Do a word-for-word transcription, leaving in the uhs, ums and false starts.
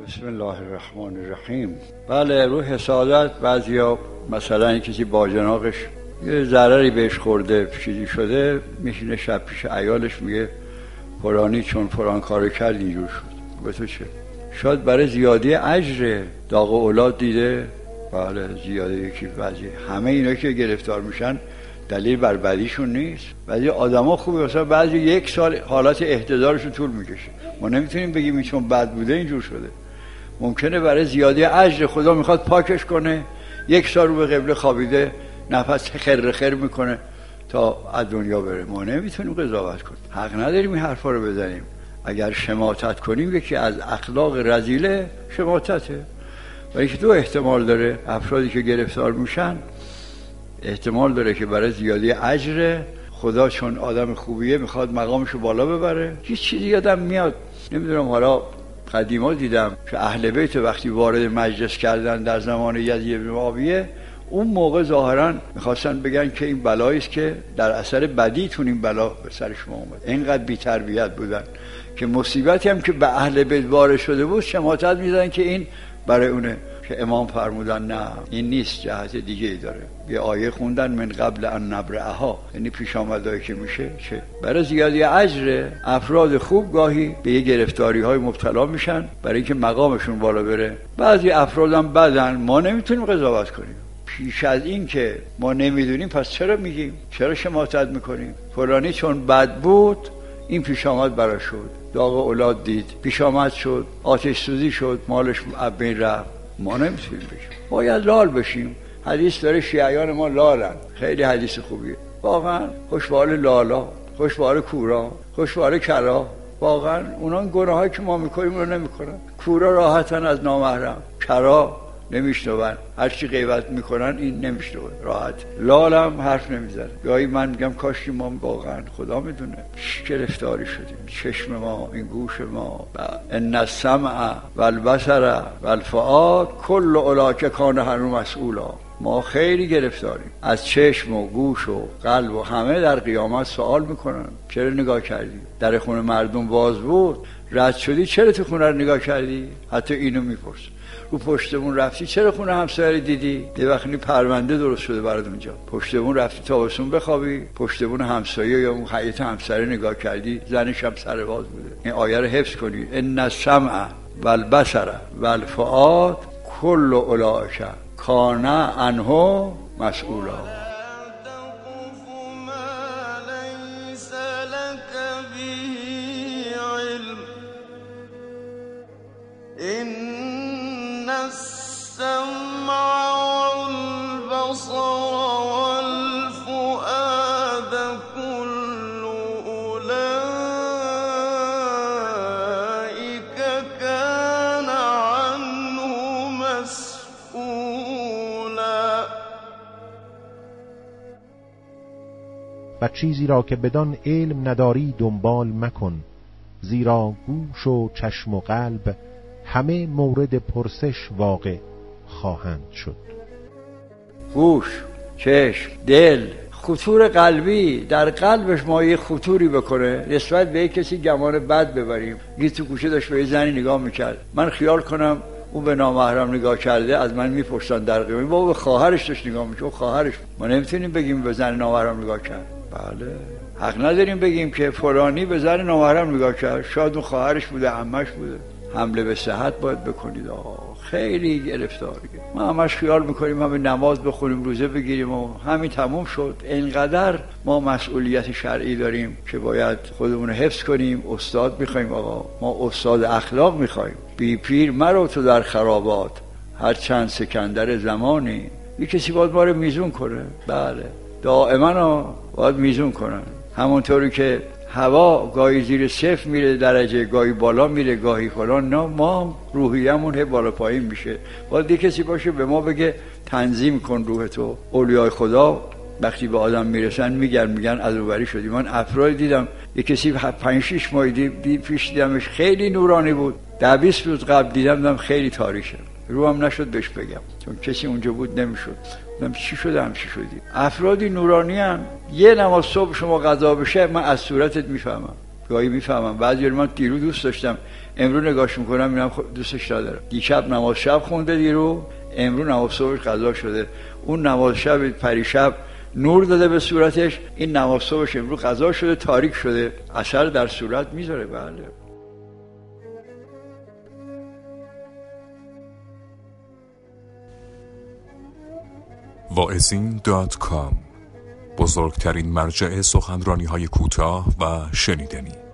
بسم الله الرحمن الرحیم. بله، رو حسادت بعضیا مثلا کسی باجناقش یه ضرری بهش خورده، چیزی شده، میشینه شب پیش عیالش میگه فلانی چون فلان کارو کرد اینجور شد. به تو چه؟ شاید برای زیادی اجر داغ اولاد دیده. بله، زیاده یکی بعضی همه اینا که گرفتار میشن دلیل بر بدیشون نیست. بعضی آدما خوبه، مثلا بعضی یک سال حالت احتضارشون طول میکشه. ما نمیتونیم بگیم این چون بد بوده اینجور شده. ممکنه برای زیادی اجر خدا میخواد پاکش کنه، یک سال رو به قبله خوابیده، نفس خر خر میکنه تا از دنیا بره. ما نمیتونیم قضاوت کنیم، حق نداریم این حرفا رو بزنیم. اگر شماتت کنیم یکی از اخلاق رذیله شماتته. ولی که دو احتمال داره، افرادی که گرفتار میشن احتمال داره که برای زیادی اجر خدا چون آدم خوبیه میخواد مقامشو بالا ببره. یه چیزی یادم میاد، نمیدونم، حالا قدیما دیدم که اهل بیت وقتی وارد مجلس کردن در زمان یزید بن معاویه، اون موقع ظاهرا میخواستن بگن که این بلایی است که در اثر بدیتون این بلا به سر شما اومد. اینقدر بی تربیت بودن که مصیبتی هم که به اهل بیت وارد شده بود شماتت میزنن که این برای اونه. که امام فرمودن نه، این نیست، جهت دیگه ای داره. یه آیه خوندن من قبل ان نبرئها، یعنی پیش آمدایی که میشه چه برای زیادی اجر افراد خوب گاهی به یه گرفتاری های مبتلا میشن برای اینکه مقامشون بالا بره. بعضی افرادم بدن، ما نمیتونیم قضاوت کنیم. پیش از این که ما نمیدونیم پس چرا میگیم؟ چرا شماتت میکنیم؟ فلانی چون بد بود این پیش آمد براش شد، داغ اولاد دید، پیش آمد شد، آتش سوزی شد، مالش از بین رفت. ما نمیتونیم بشیم، باید لال بشیم. حدیث داره شیعیان ما لالن، خیلی حدیث خوبیه واقعا. خوشبال لالا، خوشبال کورا، خوشبال کرا. واقعا اونا گناهایی که ما میکنیم رو نمیکنن. کورا راحتن از نامحرم، کرا نمیشنون، هر چی غیبت میکنن این نمیشنون راحت. لالم حرف نمیزنه. گاهی من میگم کاش ما واقعا خدا میدونه گرفتاری شدیم. چشم ما، این گوش ما، ان السمع والبصر والفؤاد کل اولئک کان عنه مسئولا. ما خیلی گرفتاریم. از چشم و گوش و قلب و همه در قیامت سوال میکنن چرا نگاه کردی؟ در خونه مردم باز بود، رد شدی چرا تو خونه رو نگاه کردی؟ حتی اینو میپرس. رو پشتمون رفتی چرا خونه همسایه دیدی؟ یه وقتی پرونده درست شده برات اونجا. پشتمون رفتی تابستون بخوابی، پشتمون همسایه یا اون حیاط همسایه نگاه کردی، زنش هم سر باز بوده. این آیه رو حفظ کنید. ان السمع والبصر والفؤاد کل اولئک کان عنه مسئولا. إن السمع والبصر والفؤاد كل أولئك كان عنه مسئولا. و چیزی را که بدان علم نداری دنبال مکن، زیرا گوش و چشم و قلب همه مورد پرسش واقع خواهند شد. گوش، چشم، دل، خطور قلبی در قلبش ما یه خطوری بکنه نسبت به کسی گمان بد ببریم. یه تو گوشه داشت به یه زنی نگاه میکرد، من خیال کنم اون به نامحرم نگاه کرده، از من میپرسن در قیامت بابا به خواهرش داشت نگاه میکرد. اون خواهرش. ما نمیتونیم بگیم به زن نامحرم نگاه کرد. بله، حق نداریم بگیم که فلانی به زن نامحرم نگاه کرد. شاید اون خواهرش بوده، عمش بوده. حمله به صحت باید بکنید. آه خیلی گرفتاریه. ما همش خیال میکنیم همه نماز بخونیم، روزه بگیریم و همین تموم شد. اینقدر ما مسئولیت شرعی داریم که باید خودمون حفظ کنیم. استاد میخوایم آقا، ما استاد اخلاق میخوایم. بی پیر مرو تو در خرابات، هر چند سکندر زمانی. یه کسی باید ما رو میزون کنه. بله، دائما باید میزون کنن. همونطوری که هوا گاهی زیر صفر میره درجه، گاهی بالا میره، گاهی فلان. نه، ما روحیه‌مون هی بالا پایین میشه. باید یه کسی باشه به ما بگه تنظیم کن روح تو. اولیای خدا وقتی به آدم میرسن میگن میگن عذوبری شدی. من افراد دیدم یه کسی پنج شش ماه دید پیش دیدمش خیلی نورانی بود، ده بیست روز قبل دیدم دیدم خیلی تاریکه. روام نشد بهش بگم چون کسی اونجا بود نمیشد. من چی شده همچی شدی؟ افرادی نورانی هم. یه نماز صبح شما قضا بشه من از صورتت میفهمم. گاهی میفهمم. بعضی من دیرو دوست داشتم، امرو نگاش میکنم میرم دوستش ندارم. دیشب نماز شب خونده دیرو، امرو نماز صبح قضا شده. اون نماز شب پریشب نور داده به صورتش، این نماز صبحش امرو قضا شده، تاریک شده، اثر در صورت میذاره. بله. واعظین دات کام، بزرگترین مرجع سخنرانی‌های کوتاه و شنیدنی.